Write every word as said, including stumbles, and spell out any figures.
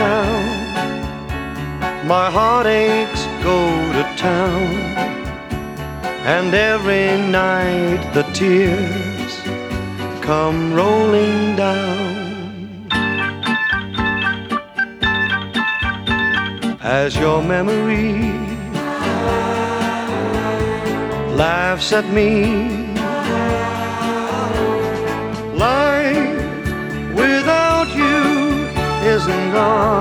down, my heartaches go to town, and every night the tears come rolling down. As your memory laughs at me, life without you isn't gone.